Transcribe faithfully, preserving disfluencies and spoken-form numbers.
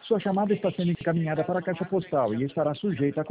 Sua chamada está sendo encaminhada para a caixa postal e estará sujeita a